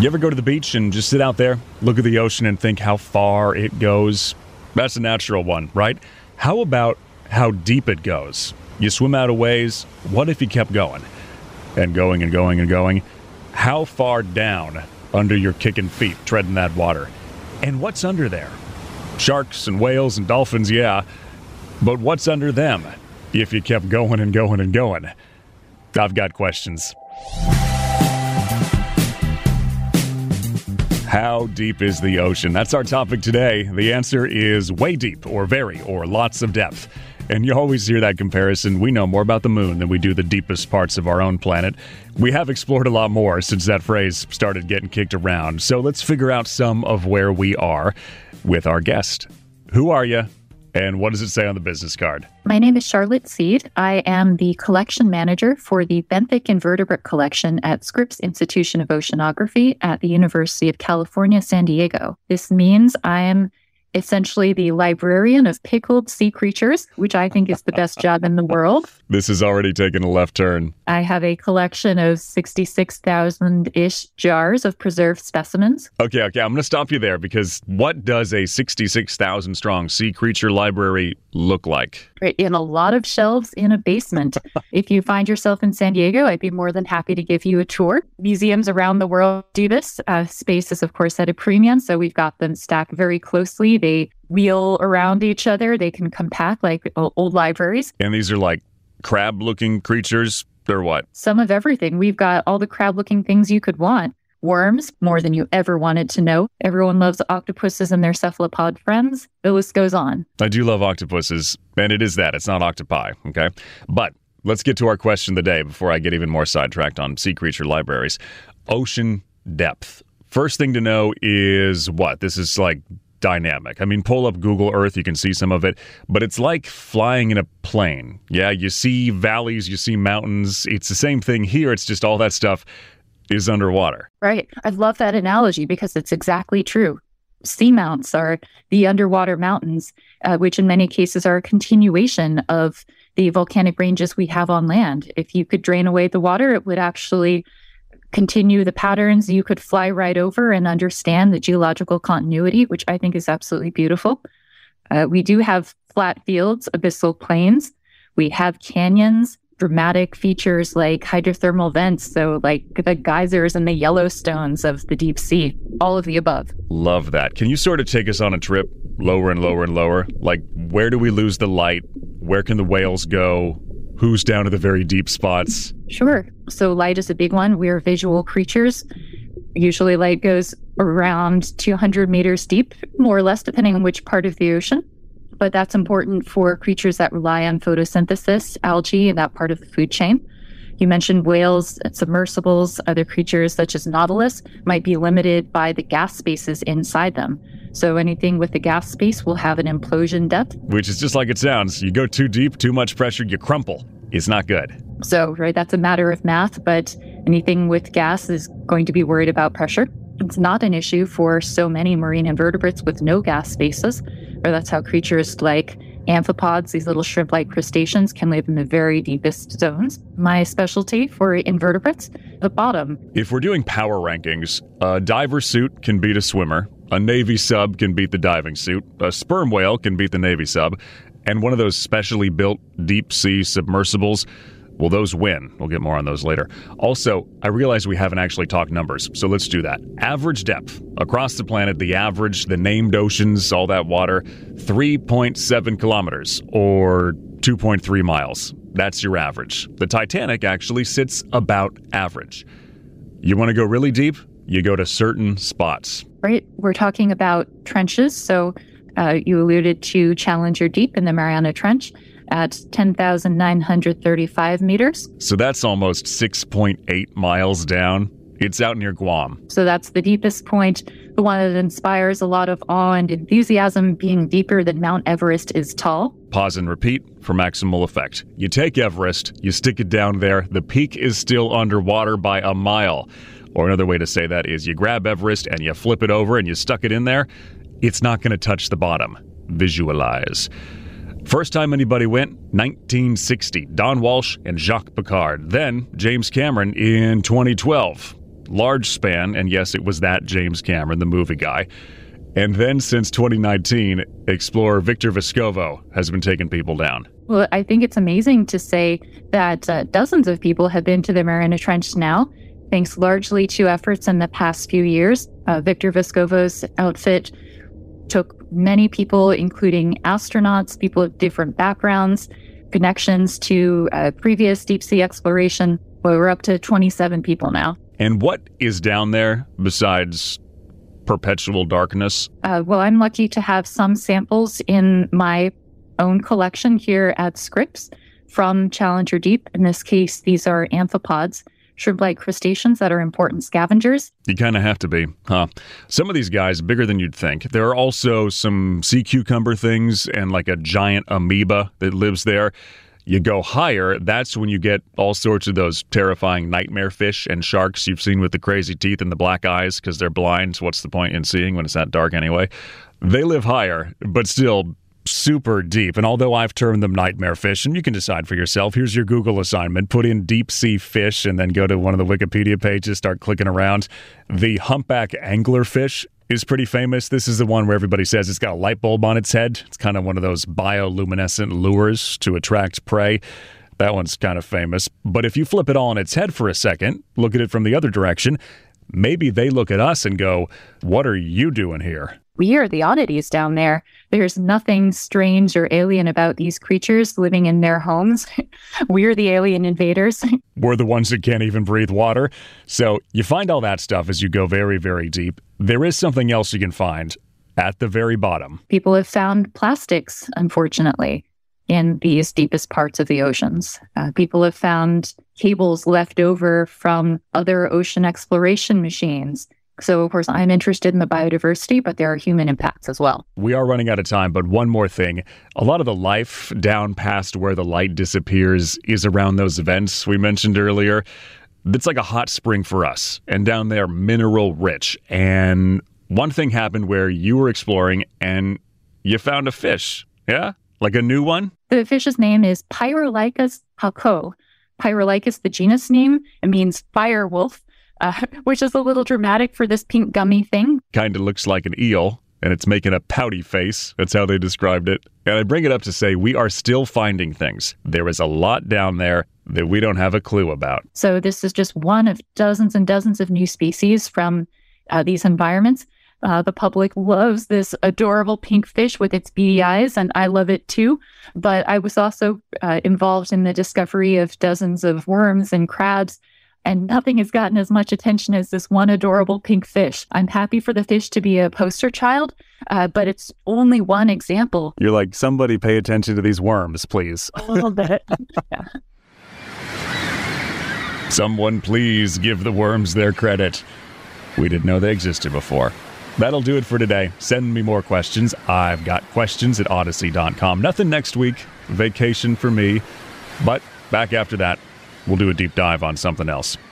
You ever go to the beach and just sit out there, look at the ocean and think how far it goes? That's a natural one, right? How about how deep it goes? You swim out a ways. What if you kept going? And going and going and going? How far down under your kicking feet treading that water? And what's under there? Sharks and whales and dolphins, yeah. But what's under them if you kept going and going and going? I've got questions. How deep is the ocean? That's our topic today. The answer is way deep, or very, or lots of depth. And you always hear that comparison. We know more about the moon than we do the deepest parts of our own planet. We have explored a lot more since that phrase started getting kicked around. So let's figure out some of where we are with our guest. Who are you? And what does it say on the business card? My name is Charlotte Seed. I am the collection manager for the benthic invertebrate collection at Scripps Institution of Oceanography at the University of California, San Diego. This means I am essentially the librarian of pickled sea creatures, which I think is the best job in the world. This has already taken a left turn. I have a collection of 66,000-ish jars of preserved specimens. Okay, I'm going to stop you there because what does a 66,000 strong sea creature library look like? Right, in a lot of shelves in a basement. If you find yourself in San Diego, I'd be more than happy to give you a tour. Museums around the world do this. Space is, of course, at a premium, so we've got them stacked very closely. They wheel around each other. They can compact like old libraries. And these are like crab-looking creatures, or what? Some of everything. We've got all the crab-looking things you could want. Worms, more than you ever wanted to know. Everyone loves octopuses and their cephalopod friends. The list goes on. I do love octopuses, and it is that. It's not octopi, okay? But let's get to our question of the day before I get even more sidetracked on sea creature libraries. Ocean depth. First thing to know is what? This is like dynamic. I mean, pull up Google Earth, you can see some of it, but it's like flying in a plane. Yeah, you see valleys, you see mountains. It's the same thing here. It's just all that stuff is underwater. Right. I love that analogy because it's exactly true. Seamounts are the underwater mountains, which in many cases are a continuation of the volcanic ranges we have on land. If you could drain away the water, it would actually continue the patterns. You could fly right over and understand the geological continuity, which I think is absolutely beautiful. We do have flat fields, abyssal plains. We have canyons, dramatic features like hydrothermal vents, so like the geysers and the Yellowstones of the deep sea, all of the above. Love that. Can you sort of take us on a trip lower and lower and lower? Like, where do we lose the light? Where can the whales go? Who's down to the very deep spots? Sure. So light is a big one. We're visual creatures. Usually light goes around 200 meters deep, more or less, depending on which part of the ocean. But that's important for creatures that rely on photosynthesis, algae, and that part of the food chain. You mentioned whales and submersibles. Other creatures, such as nautilus, might be limited by the gas spaces inside them. So anything with the gas space will have an implosion depth. Which is just like it sounds. You go too deep, too much pressure, you crumple. It's not good. So, right, that's a matter of math, but anything with gas is going to be worried about pressure. It's not an issue for so many marine invertebrates with no gas spaces, or that's how creatures like amphipods, these little shrimp-like crustaceans, can live in the very deepest zones. My specialty for invertebrates, the bottom. If we're doing power rankings, a diver suit can beat a swimmer, a Navy sub can beat the diving suit, a sperm whale can beat the Navy sub, and one of those specially built deep-sea submersibles, well, those win. We'll get more on those later. Also, I realize we haven't actually talked numbers, so let's do that. Average depth. Across the planet, the average, the named oceans, all that water, 3.7 kilometers, or 2.3 miles. That's your average. The Titanic actually sits about average. You want to go really deep? You go to certain spots. Right. We're talking about trenches, so you alluded to Challenger Deep in the Mariana Trench at 10,935 meters. So that's almost 6.8 miles down. It's out near Guam. So that's the deepest point, the one that inspires a lot of awe and enthusiasm, being deeper than Mount Everest is tall. Pause and repeat for maximal effect. You take Everest, you stick it down there, the peak is still underwater by a mile. Or another way to say that is you grab Everest and you flip it over and you stuck it in there, it's not going to touch the bottom. Visualize. First time anybody went, 1960. Don Walsh and Jacques Piccard. Then James Cameron in 2012. large span, and yes, it was that James Cameron, the movie guy. And then since 2019, explorer Victor Vescovo has been taking people down. Well, I think it's amazing to say that dozens of people have been to the Mariana Trench now, thanks largely to efforts in the past few years. Victor Vescovo's outfit took many people, including astronauts, people of different backgrounds, connections to previous deep sea exploration. Well, we're up to 27 people now. And what is down there besides perpetual darkness? Well, I'm lucky to have some samples in my own collection here at Scripps from Challenger Deep. In this case, these are amphipods, shrimp-like crustaceans that are important scavengers. You kind of have to be, huh? Some of these guys bigger than you'd think. There are also some sea cucumber things and like a giant amoeba that lives there. You go higher, that's when you get all sorts of those terrifying nightmare fish and sharks you've seen with the crazy teeth and the black eyes because they're blind. So what's the point in seeing when it's that dark anyway? They live higher, but still super deep. And although I've termed them nightmare fish, and you can decide for yourself, here's your Google assignment. Put in deep sea fish and then go to one of the Wikipedia pages, start clicking around. The humpback anglerfish is pretty famous. This is the one where everybody says it's got a light bulb on its head. It's kind of one of those bioluminescent lures to attract prey. That one's kind of famous. But if you flip it all on its head for a second, look at it from the other direction, maybe they look at us and go, what are you doing here? We are the oddities down there. There's nothing strange or alien about these creatures living in their homes. We're the alien invaders. We're the ones that can't even breathe water. So you find all that stuff as you go very, very deep. There is something else you can find at the very bottom. People have found plastics, unfortunately, in these deepest parts of the oceans. People have found cables left over from other ocean exploration machines. So, of course, I'm interested in the biodiversity, but there are human impacts as well. We are running out of time, but one more thing. A lot of the life down past where the light disappears is around those vents we mentioned earlier. It's like a hot spring for us, and down there, mineral rich. And one thing happened where you were exploring and you found a fish, yeah? Like a new one? The fish's name is Pyrrholicus haukoa. Pyrrholicus, the genus name, it means fire wolf. Which is a little dramatic for this pink gummy thing. Kind of looks like an eel, and it's making a pouty face. That's how they described it. And I bring it up to say we are still finding things. There is a lot down there that we don't have a clue about. So this is just one of dozens and dozens of new species from these environments. The public loves this adorable pink fish with its beady eyes, and I love it too. But I was also involved in the discovery of dozens of worms and crabs, and nothing has gotten as much attention as this one adorable pink fish. I'm happy for the fish to be a poster child, but it's only one example. You're like, somebody pay attention to these worms, please. A little bit. Yeah. Someone please give the worms their credit. We didn't know they existed before. That'll do it for today. Send me more questions. I've got questions at Odyssey.com. Nothing next week. Vacation for me. But back after that. We'll do a deep dive on something else.